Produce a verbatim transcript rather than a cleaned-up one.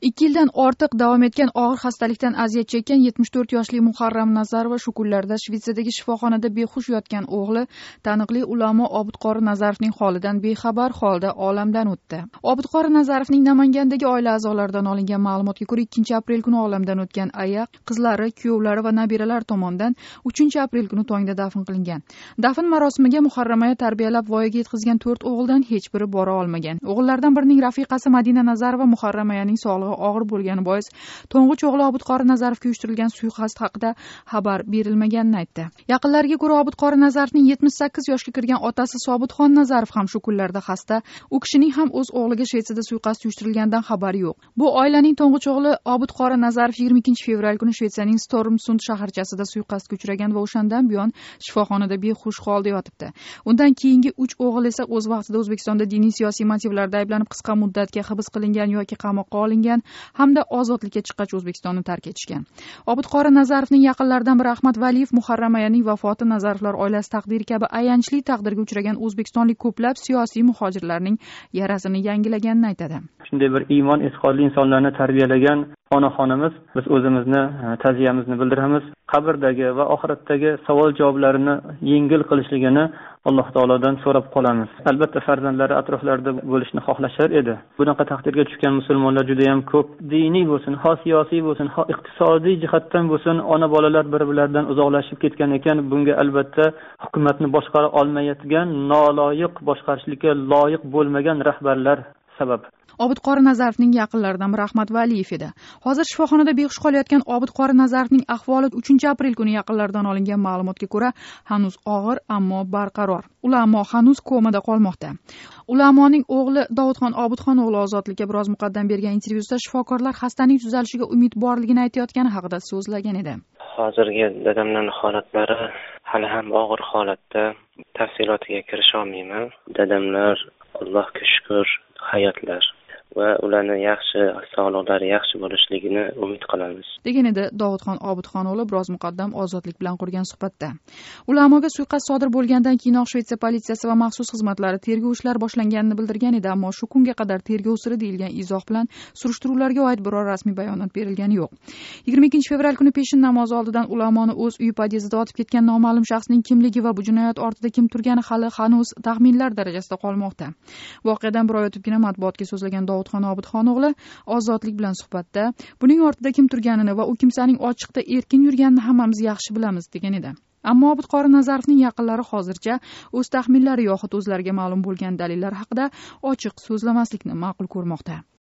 ikki yildan ortiq davom etgan og'ir xastalikdan aziyat chekkan yetmish to'rt yoshli Muharram Nazarova shu kunlarda Shvetsiyadagi shifoxonada behush yotgan o'g'li taniqli ulamo Obidqori Nazarovning holidan bexabar holda olamdan o'tdi. Obidqori Nazarovning Namangandagi oila a'zolaridan olingan ma'lumotga ko'ra, ikkinchi aprel kuni olamdan o'tgan aya qizlari, kuyovlari va nabiralari tomonidan uchinchi aprel kuni tongda dafn qilingan. Dafn marosimiga Muharram aya tarbiyalab voyaga yetkazgan to'rt o'g'ildan hech biri bora olmagan. O'g'illardan birining rafiqasi Madina Nazarova Muharram ayaning sog'lig'i og'ir bo'lgani bois to'ng'ich o'g'li Obidqori Nazarovga uyushtirilgan suiqasd haqida xabar berilmaganini aytdi. Yaqinlariga ko'ra, Obidqori Nazarovning yetmish sakkiz yoshga kirgan otasi Sobitxon Nazarov ham shu kunlarda xasta. U kishining ham o'z o'g'liga Shvetsiyada suiqasd uyushtirilganidan xabari yo'q. Bu oilaning to'ng'ich o'g'li Obidqori Nazarov yigirma ikkinchi fevral kuni Shvetsiyaning Stormsund shaharchasida suiqasdga uchragan va o'shandan buyon shifoxonada behush holda yotibdi. Undan keyingi uch o'g'il esa o'z vaqtida O'zbekistonda diniy siyosiy motivlarda ayblanib qisqa muddatga hibs qilingan yoki qamoqqa olingan hamda ozodlikka chiqqach O'zbekistonni tark etishgan. Obidqori Nazarovning yaqinlaridan biri Ahmad Valiyev Muharram ayaning vafoti Nazarovlar oilasi taqdiri kabi ayanchli taqdirga uchragan o'zbekistonlik ko'plab siyosiy muhojirlarning yarasini yangilaganini aytadi. Shunday bir iymon e'tiqodli insonlarni tarbiyalagan onaxonimiz, biz o'zimizni ta'ziyamizni bildiramiz. Qabrdagi va oxiratdagi savol-javoblarini yengil qilishligini Alloh taolodan so'rab qolamiz. Albatta farzandlari atroflarida bo'lishni xohlashar edi. Bunaqa taqdirga tushgan musulmonlar juda ham ko'p. Diniy bo'lsin, ho siyosiy bo'lsin, ho iqtisodiy jihatdan bo'lsin, ona bolalar bir-birlaridan uzoqlashib ketgan ekan. Bunga albatta hukumatni boshqara olmayotgan, noloyiq boshqarishlikka loyiq bo'lmagan rahbarlar sabab. Obidqori Nazarovning yaqinlaridan biri Ahmad Valiyev edi. Hozir shifoxonada behush qolayotgan Obidqori Nazarovning ahvoli uchinchi aprel kuni yaqinlaridan olingan ma'lumotga ko'ra hanuz og'ir, ammo barqaror. Ulamo hanuz komada qolmoqda. Ulamoning o'g'li Dovudxon Obidxon o'g'li Ozodlikka biroz muqaddam bergan intervyusida shifokorlar xastaning tuzalishiga umid borligini aytayotgani haqida so'zlagan edi. Hozirgi dadamning holatlari hali ham og'ir holatda. Tafsilotiga kirisha olmayman. Dadamlar Allohga shukr, hayotlar va ularning yaxshi sog'liqlari yaxshi bo'lishligini umid qilamiz. degan edi Dovudxon Obidxon o'g'li biroz muqaddam Ozodlik bilan qurgan suhbatda. Ulamoga suiqasd sodir bo'lgandan keyin Shvetsiya politsiyasi va maxsus xizmatlari tergov ishlari boshlanganini bildirgan edi, ammo shu kunga qadar tergov siri deyilgan izoh bilan surishtiruvlarga oid biror rasmiy bayonot berilgani yo'q. yigirma ikkinchi fevral kuni peshin namozi oldidan ulamoni o'z uyi podyezdida otib ketgan noma'lum shaxsning kimligi va bu jinoyat ortida kim turgani hali hanuz taxminlar darajasida qolmoqda. Voqeadan bir oy o'tibgina matbuotga so'zlagan Dovudxon Obidxon o'g'li Ozodlik bilan suhbatda buning ortida kim turganini va u kimsaning ochiqda erkin yurganini hammamiz yaxshi bilamiz degan edi. Ammo Obidqori Nazarovning yaqinlari hozircha o'z taxminlari yoxud o'zlariga ma'lum bo'lgan dalillar haqida ochiq so'zlamaslikni ma'qul ko'rmoqda.